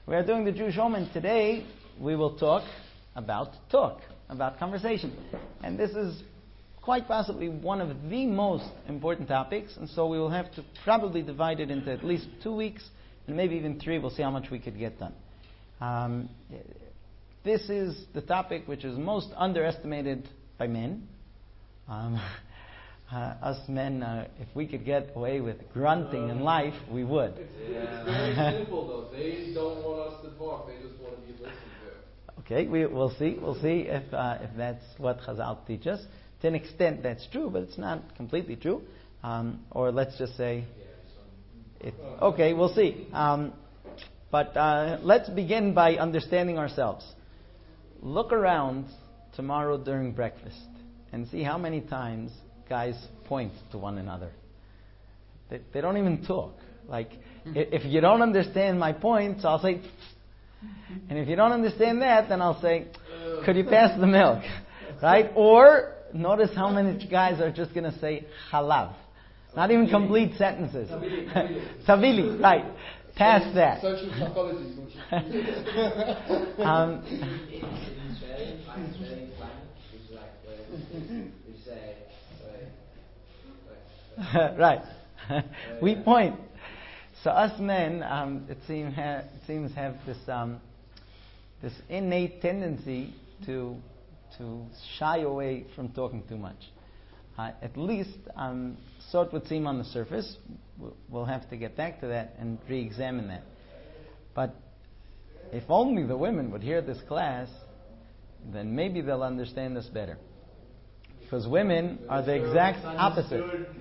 We are doing the Jewish Home, and today we will talk, about conversation. And this is quite possibly one of the most important topics, and so we will have to probably divide it into at least 2 weeks, and maybe even 3. We'll see how much we could get done. This is the topic which is most underestimated by men. Us men, if we could get away with grunting in life, we would. It's very simple, though. They don't want us to talk. They just want to be listened to. Okay, we'll see. We'll see if that's what Chazal teach us. To an extent, that's true, but it's not completely true. Or let's just say, okay, we'll see. But let's begin by understanding ourselves. Look around tomorrow during breakfast and see how many times guys point to one another. They don't even talk. Like, if you don't understand my points, I'll say, and if you don't understand that, then I'll say, could you pass the milk? Right? Or, notice how many guys are just going to say halav. Not even complete sentences. Savili, right. Pass that. Social psychology. Right. We point. So us men, it seems have this innate tendency to shy away from talking too much. At least, so it would seem on the surface. We'll have to get back to that and re-examine that. But if only the women would hear this class, then maybe they'll understand this better. Because women are the exact opposite.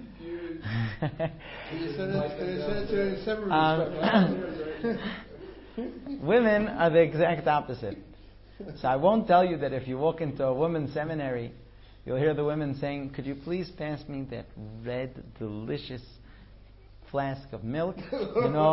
Women are the exact opposite. So I won't tell you that if you walk into a women's seminary, you'll hear the women saying, could you please pass me that red, delicious flask of milk? You know,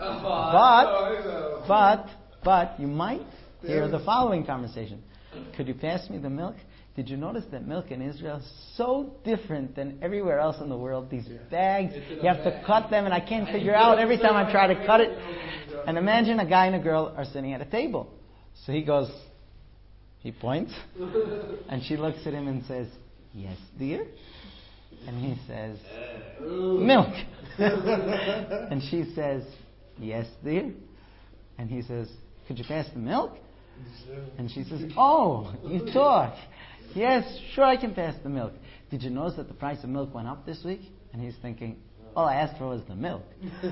but you might hear the following conversation. Could you pass me the milk? Did you notice that milk in Israel is so different than everywhere else in the world? These bags, you have to cut them, and I can't figure out every time I try to cut it. And imagine a guy and a girl are sitting at a table. So he points, and she looks at him and says, yes, dear? And he says, milk. And she says, yes, dear? And he says, could you pass the milk? And she says, oh, you talk. Yes, sure, I can pass the milk. Did you notice that the price of milk went up this week? And he's thinking, all I asked for was the milk.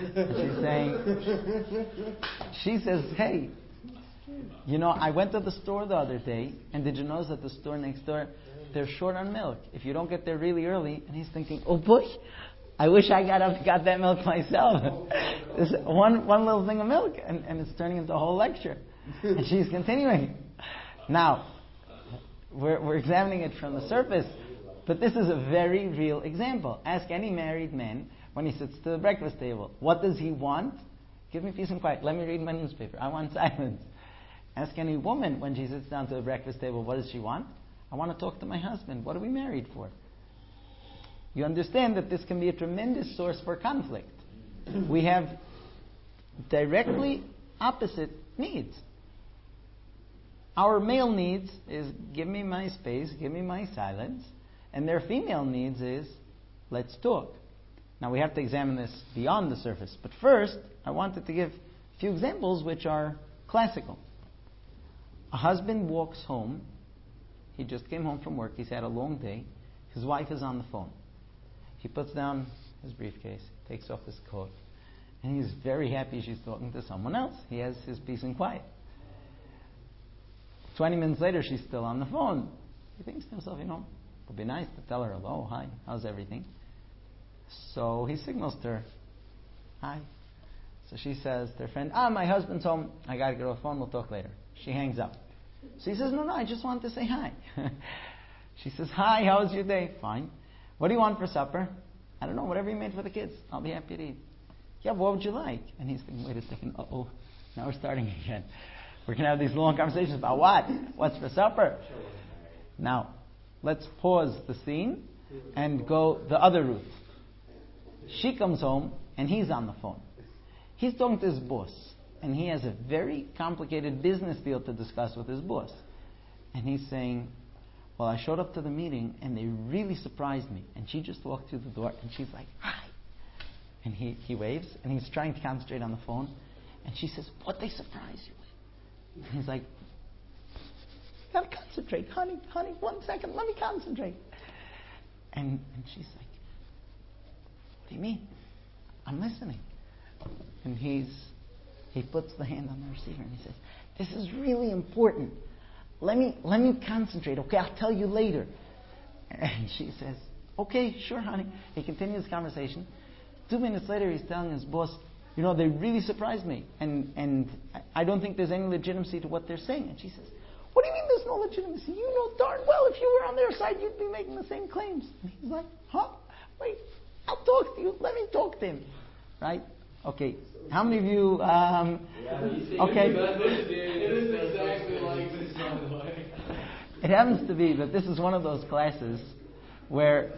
And she says, hey, you know, I went to the store the other day, and did you notice that the store next door, they're short on milk. If you don't get there really early, and he's thinking, oh boy, I wish I got that milk myself. This one little thing of milk, and it's turning into a whole lecture. And she's continuing. Now, we're examining it from the surface, but this is a very real example. Ask any married man when he sits to the breakfast table. What does he want? Give me peace and quiet. Let me read my newspaper. I want silence. Ask any woman when she sits down to the breakfast table, what does she want? I want to talk to my husband. What are we married for? You understand that this can be a tremendous source for conflict. We have directly opposite needs. Our male needs is give me my space, give me my silence, and their female needs is let's talk. Now we have to examine this beyond the surface, but first I wanted to give a few examples which are classical. A husband walks home, he just came home from work, he's had a long day, his wife is on the phone. He puts down his briefcase, takes off his coat, and he's very happy she's talking to someone else. He has his peace and quiet. 20 minutes later, she's still on the phone. He thinks to himself, it would be nice to tell her, hello, hi, how's everything? So he signals to her, hi. So she says to her friend, my husband's home, I got to get off the phone, we'll talk later. She hangs up. So he says, no, I just wanted to say hi. She says, hi, how was your day? Fine. What do you want for supper? I don't know, whatever you made for the kids. I'll be happy to eat. Yeah, but what would you like? And he's thinking, wait a second, now we're starting again. We're going to have these long conversations about what? What's for supper? Now, let's pause the scene and go the other route. She comes home and he's on the phone. He's talking to his boss. and he has a very complicated business deal to discuss with his boss. And he's saying, well, I showed up to the meeting and they really surprised me. And she just walked through the door and she's like, hi. And he waves and he's trying to concentrate on the phone. And she says, what'd they surprise you with? And he's like, gotta concentrate, honey, 1 second, let me concentrate. And she's like, what do you mean? I'm listening. And he puts the hand on the receiver and he says, this is really important. Let me concentrate, okay? I'll tell you later. And she says, okay, sure, honey. He continues the conversation. 2 minutes later, he's telling his boss, they really surprised me. And I don't think there's any legitimacy to what they're saying. And she says, what do you mean there's no legitimacy? You know darn well if you were on their side, you'd be making the same claims. And he's like, huh? Wait, I'll talk to you. Let me talk to him. Right? Okay. How many of you, okay. It is exactly like this, by the way. It happens to be that this is one of those classes where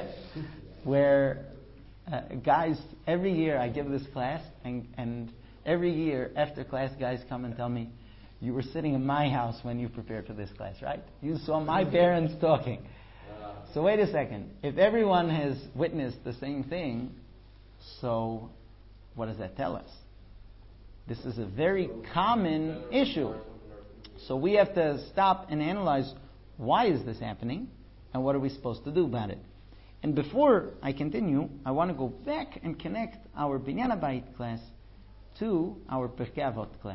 guys, every year I give this class, and every year after class, guys come and tell me, you were sitting in my house when you prepared for this class, right? You saw my parents talking. So wait a second. If everyone has witnessed the same thing, so what does that tell us? This is a very common issue. So we have to stop and analyze, why is this happening and what are we supposed to do about it? And before I continue, I want to go back and connect our Binyan HaBayit class to our Pirkei Avot class.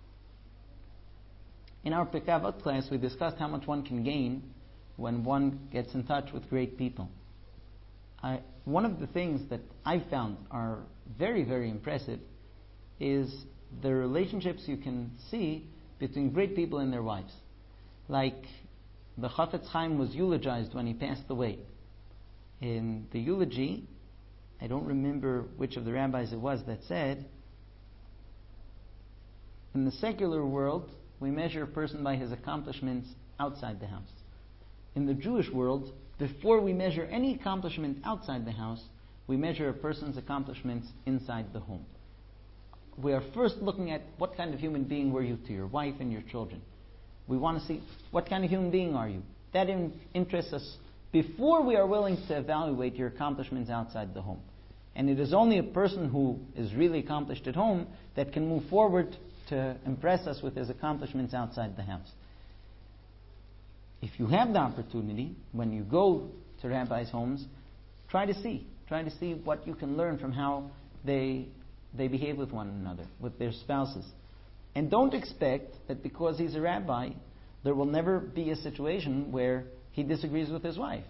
In our Pirkei Avot class, we discussed how much one can gain when one gets in touch with great people. One of the things that I found are very, very impressive is the relationships you can see between great people and their wives. Like the Chafetz Chaim was eulogized when he passed away. In the eulogy, I don't remember which of the rabbis it was that said, in the secular world, we measure a person by his accomplishments outside the house. In the Jewish world, before we measure any accomplishment outside the house, we measure a person's accomplishments inside the home. We are first looking at what kind of human being were you to your wife and your children. We want to see what kind of human being are you. That interests us before we are willing to evaluate your accomplishments outside the home. And it is only a person who is really accomplished at home that can move forward to impress us with his accomplishments outside the house. If you have the opportunity, when you go to rabbis' homes, try to see what you can learn from how they behave with one another, with their spouses. And don't expect that because he's a rabbi, there will never be a situation where he disagrees with his wife.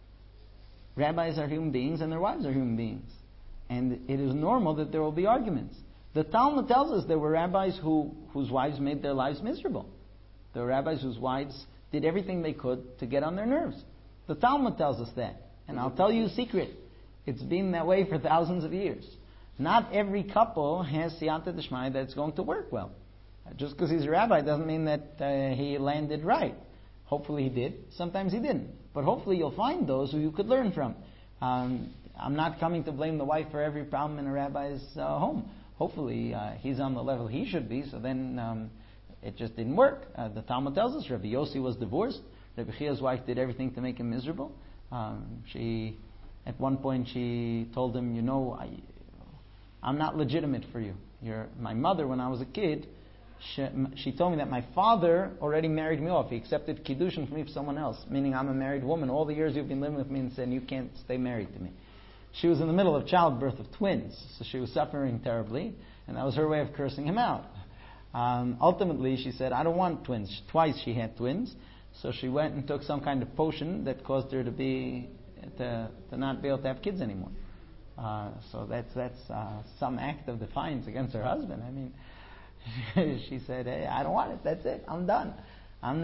Rabbis are human beings and their wives are human beings. And it is normal that there will be arguments. The Talmud tells us there were rabbis whose wives made their lives miserable. There were rabbis whose wives did everything they could to get on their nerves. The Talmud tells us that. And I'll tell you a secret. It's been that way for thousands of years. Not every couple has siyata d'shmaya that it's going to work well. Just because he's a rabbi doesn't mean that he landed right. Hopefully he did. Sometimes he didn't. But hopefully you'll find those who you could learn from. I'm not coming to blame the wife for every problem in a rabbi's home. Hopefully he's on the level he should be, so then it just didn't work. The Talmud tells us Rabbi Yossi was divorced. Rabbi Chia's wife did everything to make him miserable. At one point she told him, I'm not legitimate for you. You're my mother when I was a kid. She told me that my father already married me off. He accepted kiddushin from me for someone else, meaning I'm a married woman. All the years you've been living with me and saying you can't stay married to me. She was in the middle of childbirth of twins, so she was suffering terribly, and that was her way of cursing him out. Ultimately, she said, I don't want twins. Twice she had twins, so she went and took some kind of potion that caused her to not be able to have kids anymore. So that's some act of defiance against her husband. I mean, she said, "Hey, I don't want it. That's it. I'm done. I'm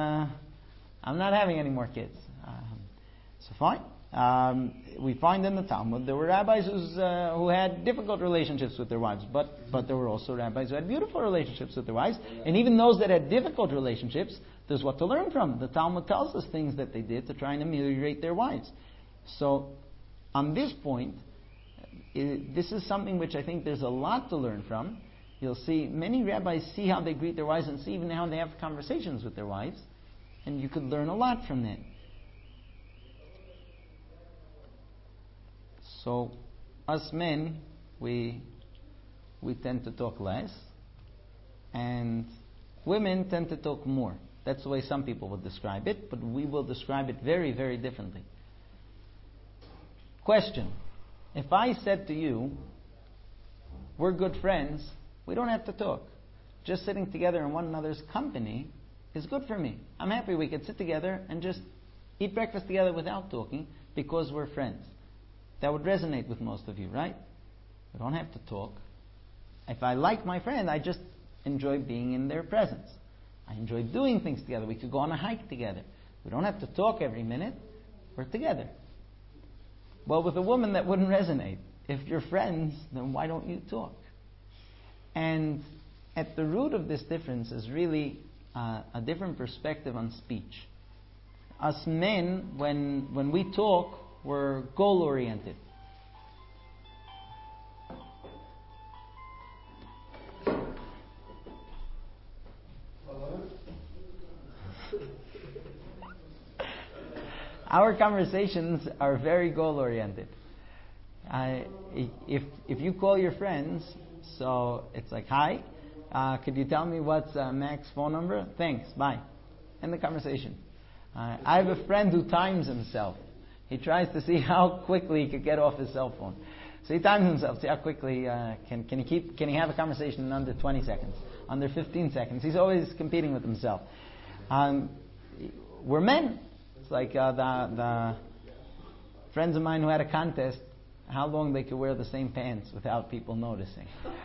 not having any more kids." So fine. We find in the Talmud there were rabbis who had difficult relationships with their wives, but there were also rabbis who had beautiful relationships with their wives. And even those that had difficult relationships, there's what to learn from. The Talmud tells us things that they did to try and ameliorate their wives. So, on this point, this is something which I think there's a lot to learn from. you'll see many rabbis see how they greet their wives and see even how they have conversations with their wives, and you could learn a lot from that. So, us men, we tend to talk less, and women tend to talk more. That's the way some people would describe it, but we will describe it very, very differently. Question: if I said to you, we're good friends, we don't have to talk. Just sitting together in one another's company is good for me. I'm happy we could sit together and just eat breakfast together without talking because we're friends. That would resonate with most of you, right? We don't have to talk. If I like my friend, I just enjoy being in their presence. I enjoy doing things together. We could go on a hike together. We don't have to talk every minute. We're together. Well, with a woman, that wouldn't resonate. If you're friends, then why don't you talk? And at the root of this difference is really a different perspective on speech. Us men, when we talk, we're goal-oriented. Our conversations are very goal-oriented. If you call your friends, so it's like, hi, could you tell me what's Mac's phone number? Thanks, bye. End the conversation. I have a friend who times himself. He tries to see how quickly he could get off his cell phone. So he times himself, see how quickly can he have a conversation in under 20 seconds, under 15 seconds. He's always competing with himself. We're men. It's like the friends of mine who had a contest, how long they could wear the same pants without people noticing.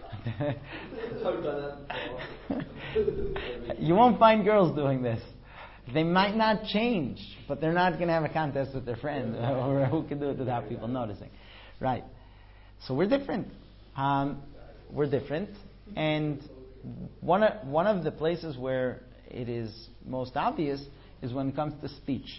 You won't find girls doing this. They might not change, but they're not going to have a contest with their friend or who can do it without people noticing. Right. So we're different. We're different. And one of the places where it is most obvious is when it comes to speech.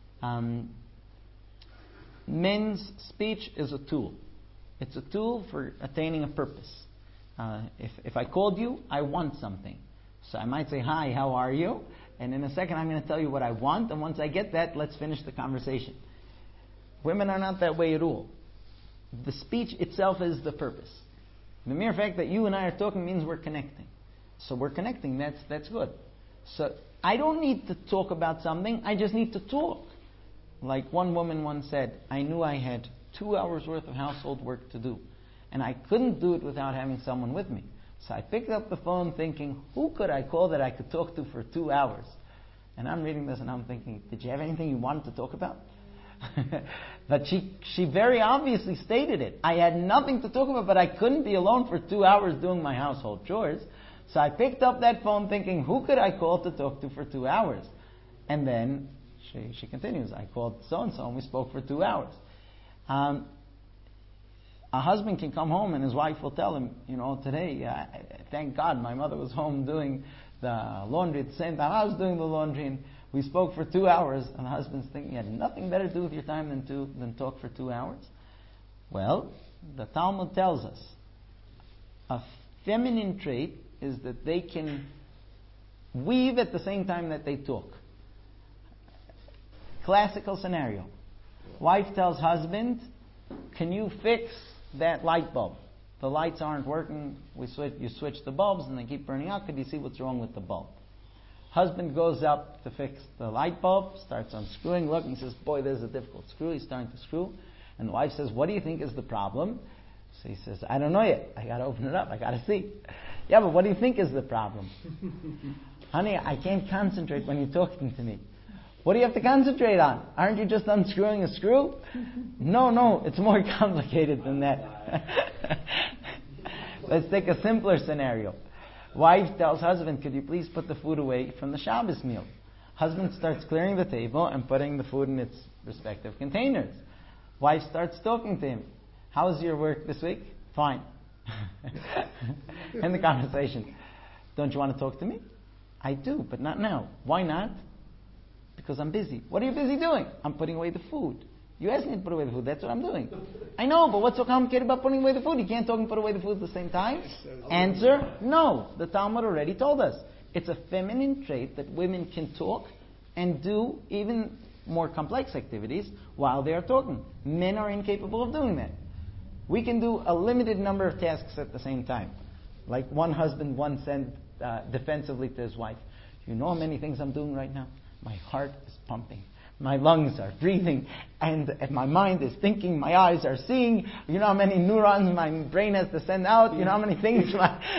Men's speech is a tool. It's a tool for attaining a purpose. If I called you, I want something. So I might say, hi, how are you? And in a second I'm going to tell you what I want, and once I get that, let's finish the conversation. Women are not that way at all. The speech itself is the purpose. The mere fact that you and I are talking means we're connecting. So we're connecting, that's good. So I don't need to talk about something, I just need to talk. Like one woman once said, I knew I had 2 hours worth of household work to do, and I couldn't do it without having someone with me. So I picked up the phone thinking, who could I call that I could talk to for 2 hours? And I'm reading this and I'm thinking, did you have anything you wanted to talk about? But she very obviously stated it. I had nothing to talk about, but I couldn't be alone for 2 hours doing my household chores. So I picked up that phone thinking, who could I call to talk to for 2 hours? And then she continues, I called so-and-so and we spoke for 2 hours. A husband can come home and his wife will tell him, today, thank God my mother was home doing the laundry at the same time I was doing the laundry, and we spoke for 2 hours, and the husband's thinking you had nothing better to do with your time than talk for 2 hours. Well, the Talmud tells us a feminine trait is that they can weave at the same time that they talk. Classical scenario. Wife tells husband, can you fix that light bulb? The lights aren't working. You switch the bulbs and they keep burning out. Could you see what's wrong with the bulb? Husband goes up to fix the light bulb, starts unscrewing. Look, and he says, boy, there's a difficult screw. He's starting to screw. And the wife says, what do you think is the problem? So he says, I don't know yet. I got to open it up. I got to see. Yeah, but what do you think is the problem? Honey, I can't concentrate when you're talking to me. What do you have to concentrate on? Aren't you just unscrewing a screw? No, it's more complicated than that. Let's take a simpler scenario. Wife tells husband, could you please put the food away from the Shabbos meal? Husband starts clearing the table and putting the food in its respective containers. Wife starts talking to him. How's your work this week? Fine. End the conversation. Don't you want to talk to me? I do, but not now. Why not? Because I'm busy. What are you busy doing? I'm putting away the food. You asked me to put away the food. That's what I'm doing. I know, but what's so complicated about putting away the food? You can't talk and put away the food at the same time. Answer, no. The Talmud already told us. It's a feminine trait that women can talk and do even more complex activities while they are talking. Men are incapable of doing that. We can do a limited number of tasks at the same time. Like one husband once said defensively to his wife, you know how many things I'm doing right now? My heart is pumping. My lungs are breathing, and my mind is thinking, my eyes are seeing, you know how many neurons my brain has to send out, you know how many things,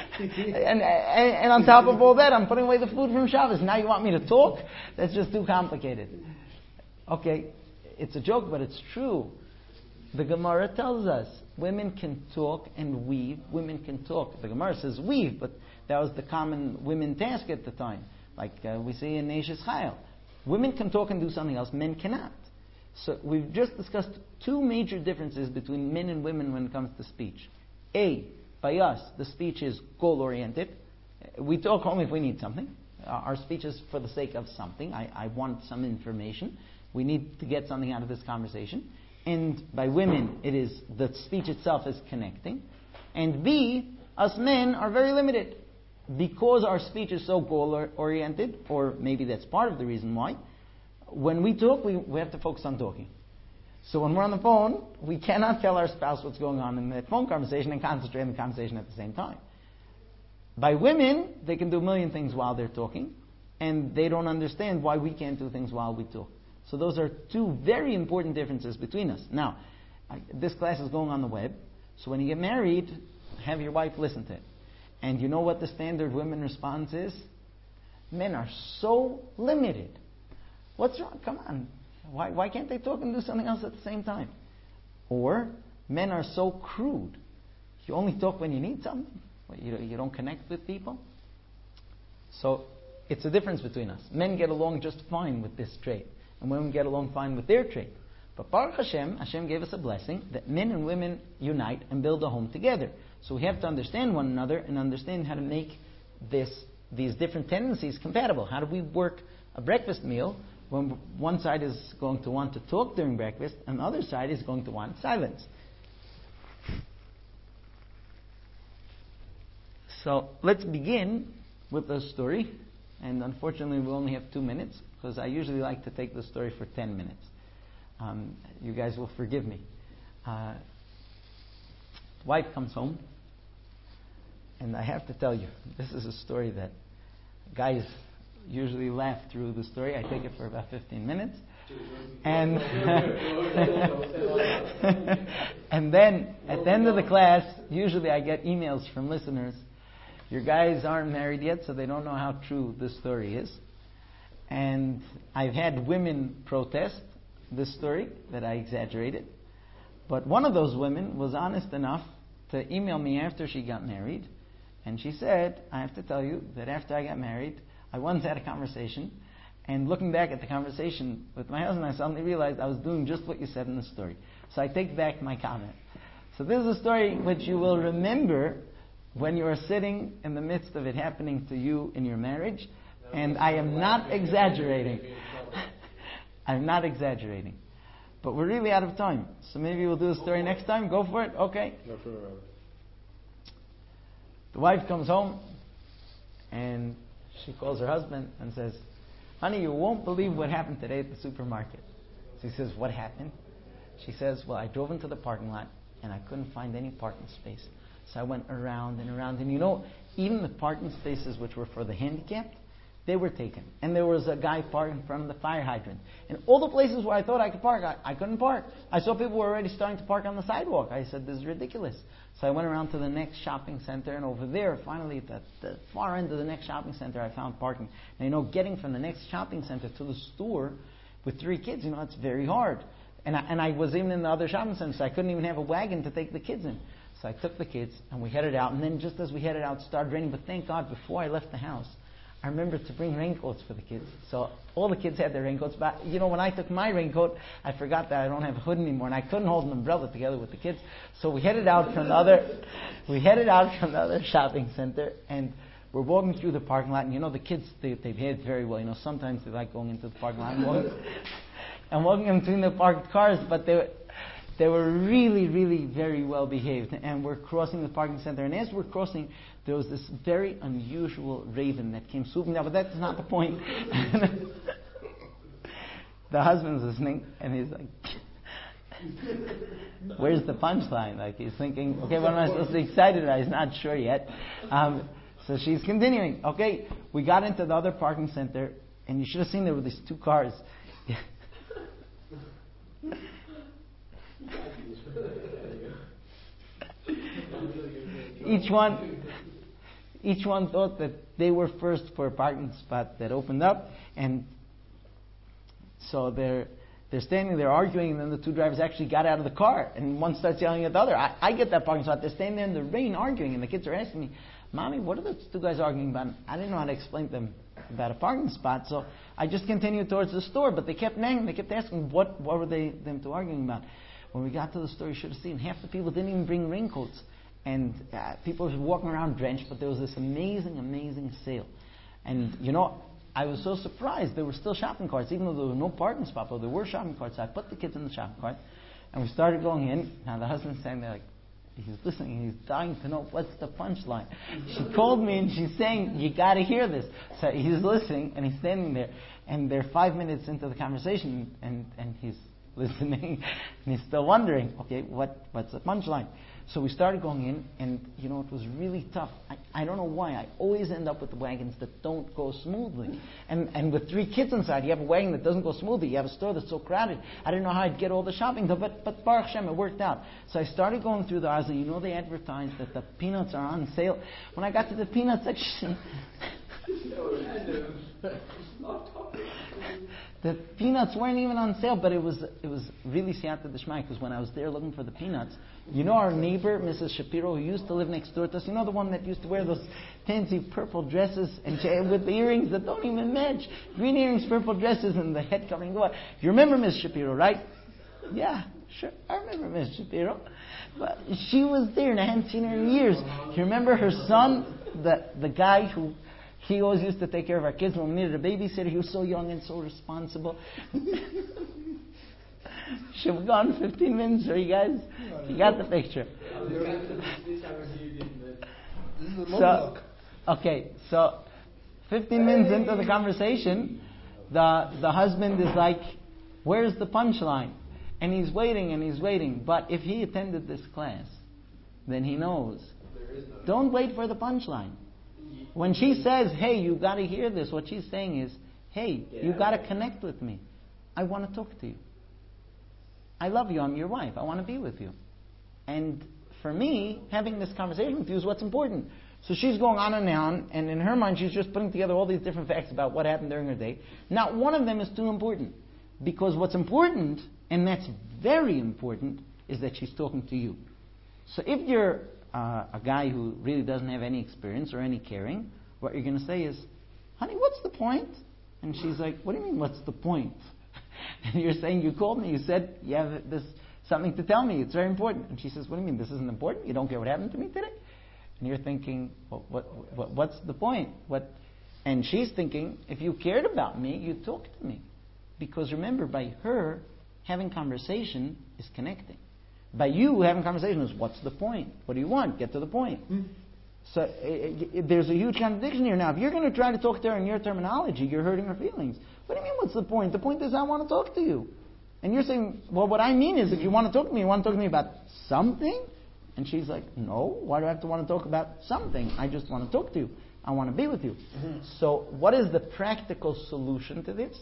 and on top of all that, I'm putting away the food from Shabbos. Now you want me to talk? That's just too complicated. Okay, it's a joke, but it's true. The Gemara tells us, women can talk and weave. Women can talk. The Gemara says weave, but that was the common women task at the time. Like we see in Neishis Chayil. Women can talk and do something else, men cannot. So we've just discussed two major differences between men and women when it comes to speech. By us, the speech is goal-oriented. We talk only if we need something. Our speech is for the sake of something. I want some information. We need to get something out of this conversation. And by women, it is the speech itself is connecting. And B, us men are very limited. Because our speech is so goal-oriented, or maybe that's part of the reason why, when we talk, we have to focus on talking. So when we're on the phone, we cannot tell our spouse what's going on in that phone conversation and concentrate on the conversation at the same time. By women, they can do a million things while they're talking, and they don't understand why we can't do things while we talk. So those are two very important differences between us. Now, this class is going on the web, so when you get married, have your wife listen to it. And you know what the standard women response is? Men are so limited. What's wrong? Come on. Why can't they talk and do something else at the same time? Or, men are so crude. You only talk when you need something. You don't connect with people. So, it's a difference between us. Men get along just fine with this trait. And women get along fine with their trait. But Baruch Hashem gave us a blessing that men and women unite and build a home together. So we have to understand one another and understand how to make these different tendencies compatible. How do we work a breakfast meal when one side is going to want to talk during breakfast and the other side is going to want silence? So let's begin with the story. And unfortunately we only have 2 minutes because I usually like to take the story for 10 minutes. You guys will forgive me. Wife comes home, and I have to tell you, this is a story that guys usually laugh through the story. I take it for about 15 minutes. And and then at the end of the class, usually I get emails from listeners. Your guys aren't married yet, so they don't know how true this story is. And I've had women protest this story, that I exaggerated. But one of those women was honest enough to email me after she got married. And she said, I have to tell you that after I got married, I once had a conversation. And looking back at the conversation with my husband, I suddenly realized I was doing just what you said in the story. So I take back my comment. So this is a story which you will remember when you are sitting in the midst of it happening to you in your marriage. And I am not exaggerating. I'm not exaggerating. But we're really out of time. So maybe we'll do the story next time. Go for it. Okay. The wife comes home and she calls her husband and says, honey, you won't believe what happened today at the supermarket. So he says, what happened? She says, well, I drove into the parking lot and I couldn't find any parking space. So I went around and around. And you know, even the parking spaces which were for the handicapped, they were taken. And there was a guy parked in front of the fire hydrant. And all the places where I thought I could park, I couldn't park. I saw people were already starting to park on the sidewalk. I said, this is ridiculous. So I went around to the next shopping center, and over there, finally, at the far end of the next shopping center, I found parking. Now, you know, getting from the next shopping center to the store with 3 kids, you know, it's very hard. And I was even in the other shopping center, so I couldn't even have a wagon to take the kids in. So I took the kids, and we headed out. And then just as we headed out, it started raining. But thank God, before I left the house, I remembered to bring raincoats for the kids. So all the kids had their raincoats. But, you know, when I took my raincoat, I forgot that I don't have a hood anymore. And I couldn't hold an umbrella together with the kids. So we headed out from the other shopping center. And we're walking through the parking lot. And, you know, the kids, they behave very well. You know, sometimes they like going into the parking lot. and walking in between the parked cars, but they were really, really very well behaved. And we're crossing the parking center, and as we're crossing, there was this very unusual raven that came swooping down, but that's not the point. The husband's listening, and he's like, where's the punchline? Like, he's thinking, okay, what am I supposed to be excited about? He's not sure yet. So she's continuing. Okay, we got into the other parking center, and you should have seen there were these two cars. Each one thought that they were first for a parking spot that opened up, and so they're standing there arguing, and then the two drivers actually got out of the car, and one starts yelling at the other. I get that parking spot. They're standing there in the rain arguing, and the kids are asking me, Mommy, what are those two guys arguing about? I didn't know how to explain to them about a parking spot, so I just continued towards the store, but they kept nagging, they kept asking what were them two arguing about. When we got to the store, you should have seen, half the people didn't even bring raincoats, and people were walking around drenched, but there was this amazing sale. And, I was so surprised. There were still shopping carts, even though there was no parking spot, but there were shopping carts. So I put the kids in the shopping cart, and we started going in. Now the husband's standing there like, he's listening, he's dying to know what's the punchline. She called me and she's saying, you got to hear this. So he's listening, and he's standing there, and they're 5 minutes into the conversation, and he's listening, and he's still wondering, okay, what's the punchline? So we started going in, and it was really tough. I don't know why. I always end up with the wagons that don't go smoothly. And with 3 kids inside, you have a wagon that doesn't go smoothly. You have a store that's so crowded. I didn't know how I'd get all the shopping done, but Baruch Hashem, it worked out. So I started going through the aisles, and they advertised that the peanuts are on sale. When I got to the peanut section, the peanuts weren't even on sale, but it was really siyata d'shmai, because when I was there looking for the peanuts, our neighbor, Mrs. Shapiro, who used to live next door to us, the one that used to wear those fancy purple dresses and with the earrings that don't even match, green earrings, purple dresses, and the head covering. You remember Miss Shapiro, right? Yeah, sure, I remember Miss Shapiro. But she was there, and I hadn't seen her in years. You remember her son, the guy who... He always used to take care of our kids when we needed a babysitter. He was so young and so responsible. Should we go on 15 minutes, or you guys? You got the picture. So 15 minutes into the conversation, the husband is like, where's the punchline? And he's waiting. But if he attended this class, then he knows. Don't wait for the punchline. When she says, hey, you got to hear this, what she's saying is, hey, you got to connect with me. I want to talk to you. I love you. I'm your wife. I want to be with you. And for me, having this conversation with you is what's important. So she's going on and on, and in her mind, she's just putting together all these different facts about what happened during her day. Not one of them is too important. Because what's important, and that's very important, is that she's talking to you. So if you're a guy who really doesn't have any experience or any caring, what you're going to say is, honey, what's the point? And she's like, what do you mean, what's the point? And you're saying, you called me, you said you have something to tell me, it's very important. And she says, what do you mean, this isn't important? You don't care what happened to me today? And you're thinking, what's the point? And she's thinking, if you cared about me, you'd talk to me. Because remember, by her, having conversation is connecting. By you having conversation is, what's the point? What do you want? Get to the point. So there's a huge contradiction here. Now, if you're going to try to talk to her in your terminology, you're hurting her feelings. What do you mean, what's the point? The point is, I want to talk to you. And you're saying, well, what I mean is, if you want to talk to me, you want to talk to me about something? And she's like, no, why do I have to want to talk about something? I just want to talk to you. I want to be with you. So what is the practical solution to this?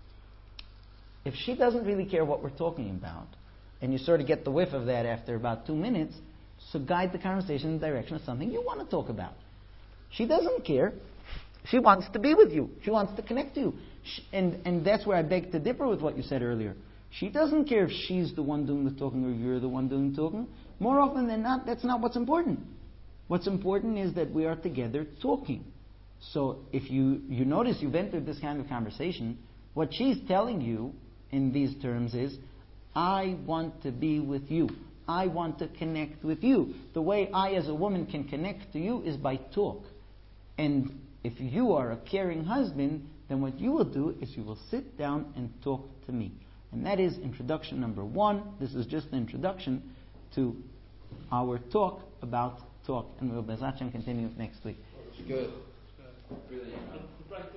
If she doesn't really care what we're talking about, and you sort of get the whiff of that after about 2 minutes, so guide the conversation in the direction of something you want to talk about. She doesn't care. She wants to be with you. She wants to connect to you. And that's where I beg to differ with what you said earlier. She doesn't care if she's the one doing the talking or you're the one doing the talking. More often than not, that's not what's important. What's important is that we are together talking. So if you notice you've entered this kind of conversation, what she's telling you in these terms is, I want to be with you. I want to connect with you. The way I as a woman can connect to you is by talk. And if you are a caring husband, then what you will do is you will sit down and talk to me. And that is introduction number 1. This is just the introduction to our talk about talk. And we'll Bezat Hashem continue next week. Good. Brilliant.